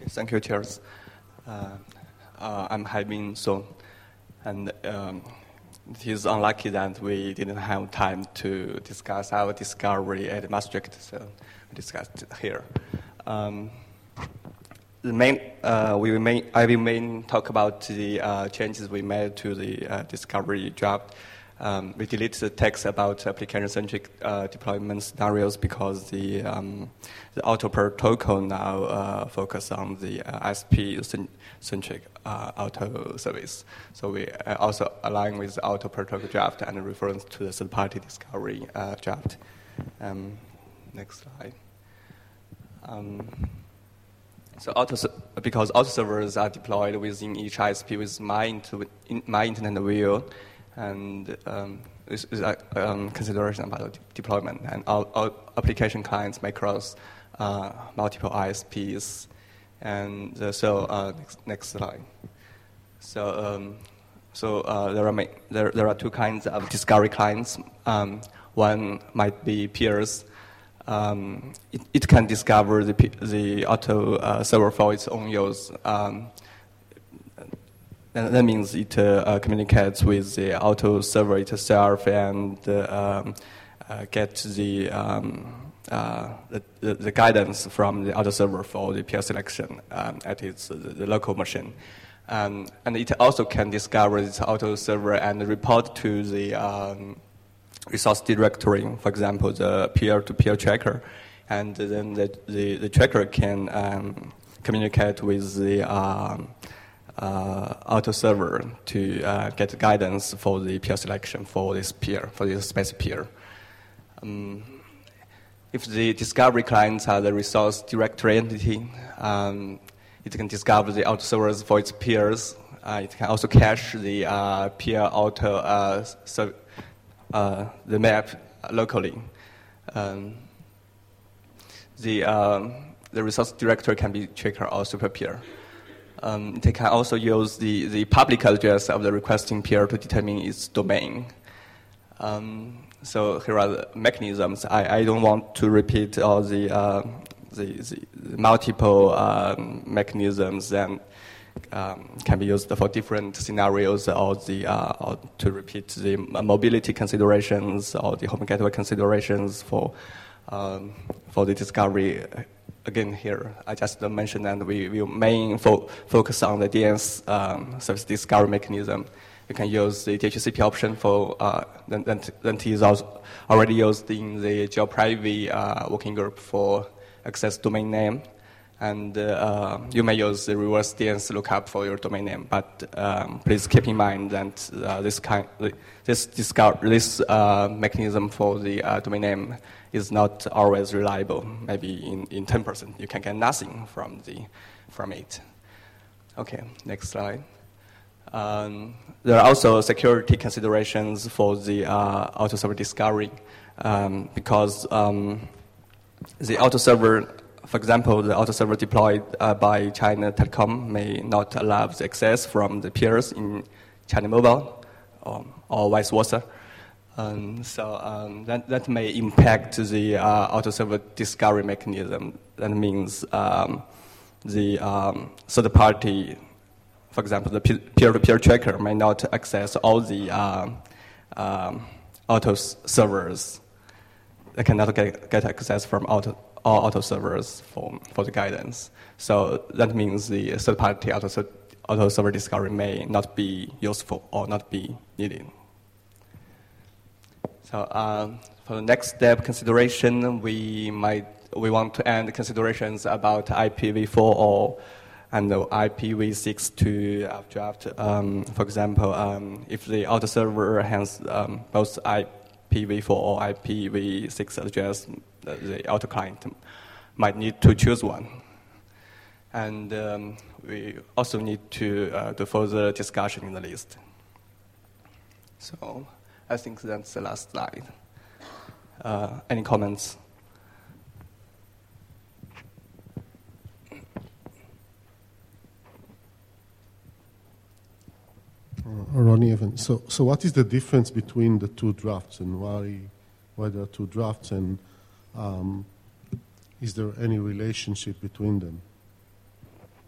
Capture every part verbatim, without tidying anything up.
Thank you, Chairs. Uh, uh, I'm Haibin Song, and um, it is unlucky that we didn't have time to discuss our discovery at Maastricht, so we discussed it here. Um, the main, uh, we will main, I will main talk about the uh, changes we made to the uh, discovery draft. Um, we deleted the text about application-centric uh, deployment scenarios because the um, the auto protocol now uh, focus on the uh, I S P-centric uh, auto service. So we uh, also align with the auto protocol draft and reference to the third-party discovery uh, draft. Um, next slide. Um, so auto, because auto servers are deployed within each I S P with my, inter, in, my internet view. And um, this is a um, consideration about de- deployment. And all, all application clients may cross uh, multiple I S Ps. And uh, so, uh, next, next slide. So, um, so uh, there are ma- there there are two kinds of discovery clients. Um, one might be peers. Um, it, it can discover the the auto uh, server for its own use. Um, And that means it uh, uh, communicates with the auto server itself and uh, um, uh, gets the, um, uh, the, the guidance from the auto server for the peer selection um, at its uh, the local machine. Um, and it also can discover its auto server and report to the um, resource directory, for example, the peer-to-peer tracker. And then the, the, the tracker can um, communicate with the um, Uh, auto server to uh, get guidance for the peer selection for this peer, for this specific peer. Um, if the discovery clients are the resource directory entity, um, it can discover the auto servers for its peers. Uh, it can also cache the uh, peer auto uh, so, uh, the map locally. Um, the um, the resource directory can be tracker or super peer. Um, they can also use the, the public address of the requesting peer to determine its domain. Um, so here are the mechanisms. I, I don't want to repeat all the, uh, the, the multiple um, mechanisms that um, can be used for different scenarios, or, the, uh, or to repeat the mobility considerations or the home gateway considerations for, um, for the discovery. Again, here, I just mentioned that we will main fo- focus on the D N S um, service discovery mechanism. You can use the D H C P option for, uh, that, that is also already used in the GeoPrivy uh, working group for access domain name. And uh, you may use the reverse D N S lookup for your domain name, but um, please keep in mind that uh, this kind, this discover, this uh, mechanism for the uh, domain name is not always reliable. Maybe in, in ten percent you can get nothing from the from it. Okay, next slide. Um, there are also security considerations for the uh, auto server discovery um, because um, the auto server, for example, the auto server deployed uh, by China Telecom may not allow the access from the peers in China Mobile or, or vice versa. Um, so um, that, that may impact the uh, auto server discovery mechanism. That means um, the um, third party, for example, the peer-to-peer tracker may not access all the uh, um, auto servers. They cannot get, get access from auto, all auto servers for, for the guidance. So that means the third party auto, auto server discovery may not be useful or not be needed. So uh, for the next step consideration, we might we want to add considerations about I P v four or and the I P v six to uh, draft. Um, for example, um, if the auto server has um, both I P v four or I P v six address, the, the auto client might need to choose one. And um, we also need to uh, do further discussion in the list. So I think that's the last slide. Uh, any comments? Uh, Ronnie Evans. So, so what is the difference between the two drafts, and why, why there are two drafts, and um, is there any relationship between them?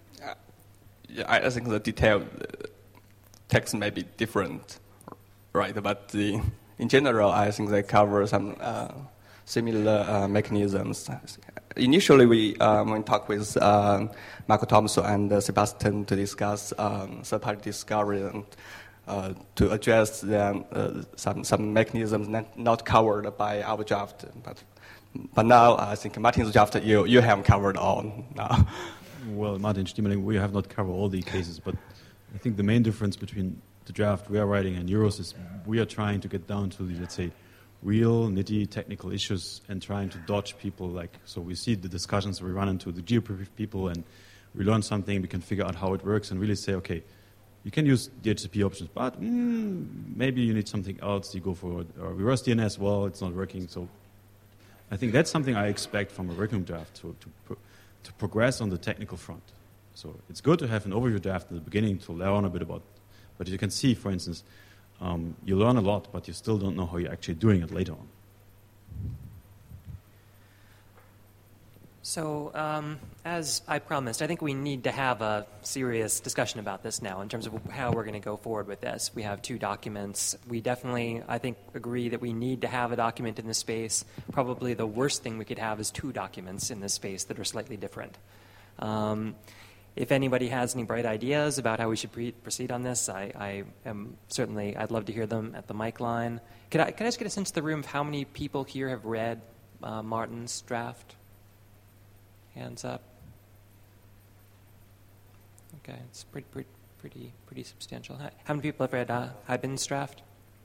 yeah, I, I think the detailed text may be different, right? But the, in general, I think they cover some uh, similar uh, mechanisms. Initially, we um, we talked with uh, Marco Thompson and uh, Sebastian to discuss um, third-party discovery and uh, to address them, uh, some some mechanisms not, not covered by our draft. But but now I think Martin's draft you you have covered all now. Well, Martin Stiemeling, we have not covered all the cases, but I think the main difference between the draft we are writing and Euros is we are trying to get down to the, let's say, real nitty technical issues and trying to dodge people. Like, so we see the discussions, we run into the geoproof people and we learn something, we can figure out how it works and really say, okay, you can use D H C P options, but mm, maybe you need something else, you go for or reverse D N S, well, it's not working. So I think that's something I expect from a working draft, to, to, pro- to progress on the technical front. So it's good to have an overview draft in the beginning to learn a bit about, but you can see, for instance, um, you learn a lot, but you still don't know how you're actually doing it later on. So, um, as I promised, I think we need to have a serious discussion about this now in terms of how we're going to go forward with this. We have two documents. We definitely, I think, agree that we need to have a document in this space. Probably the worst thing we could have is two documents in this space that are slightly different. Um, if anybody has any bright ideas about how we should pre- proceed on this, I, I am certainly, I'd love to hear them at the mic line. Could I, could I just get a sense of the room of how many people here have read uh, Martin's draft? Hands up. Okay, it's pretty, pretty, pretty, pretty substantial. How many people have read uh, Hybin's draft?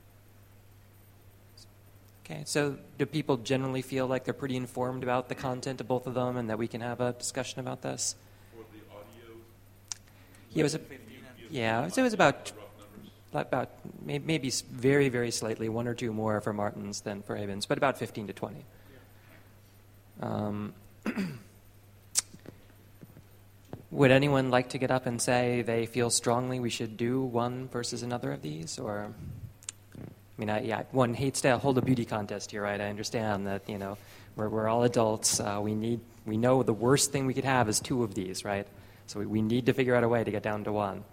Okay, so do people generally feel like they're pretty informed about the content of both of them, and that we can have a discussion about this? For the audio. Yeah, it was a, yeah, so it was about about maybe very, very slightly one or two more for Martin's than for Hybin's, but about fifteen to twenty. Um. Would anyone like to get up and say they feel strongly we should do one versus another of these? Or, I mean, I, yeah, one hates to hold a beauty contest here, right? I understand that, you know, we're, we're all adults. Uh, we need, we know the worst thing we could have is two of these, right? So we, we need to figure out a way to get down to one.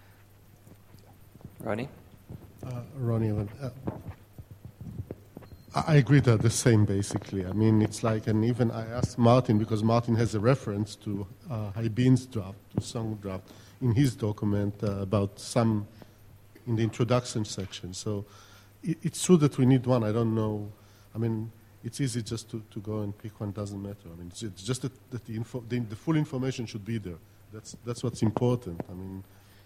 Ronnie? Uh, Ronnie, uh, I agree that the same, basically. I mean, it's like, and even I asked Martin, because Martin has a reference to uh, Hybin's draft, to Song draft, in his document uh, about some, in the introduction section. So it, it's true that we need one. I don't know. I mean, it's easy just to, to go and pick one, doesn't matter. I mean, it's, it's just that, that the, info, the, the full information should be there. That's, that's what's important. I mean,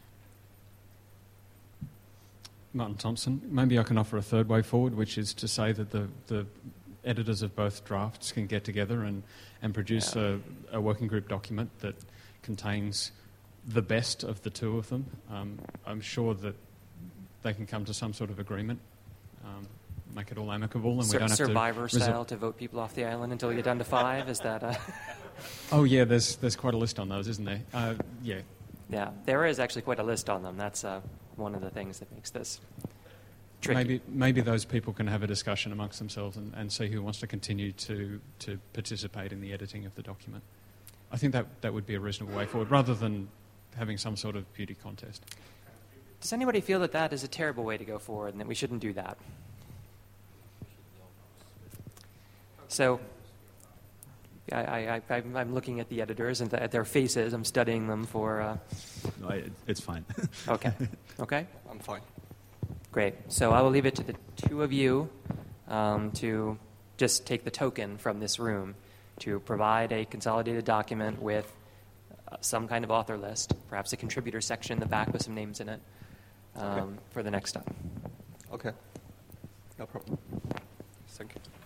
Martin Thompson. Maybe I can offer a third way forward, which is to say that the, the editors of both drafts can get together and, and produce yeah. a, a working group document that contains the best of the two of them. Um, I'm sure that they can come to some sort of agreement, um, make it all amicable, and Sur- we don't have Survivor to... style to vote people off the island until we get down to five? Is that... A oh, yeah, there's there's quite a list on those, isn't there? Uh, yeah. Yeah, there is actually quite a list on them. That's uh, one of the things that makes this tricky. Maybe maybe those people can have a discussion amongst themselves and, and see who wants to continue to, to participate in the editing of the document. I think that, that would be a reasonable way forward, rather than having some sort of beauty contest. Does anybody feel that that is a terrible way to go forward and that we shouldn't do that? So... I, I, I, I'm looking at the editors and at their faces. I'm studying them for... Uh... No, I, it's fine. Okay. Okay? I'm fine. Great. So I will leave it to the two of you um, to just take the token from this room to provide a consolidated document with uh, some kind of author list, perhaps a contributor section in the back with some names in it um, okay. for the next time. Okay. No problem. Thank you.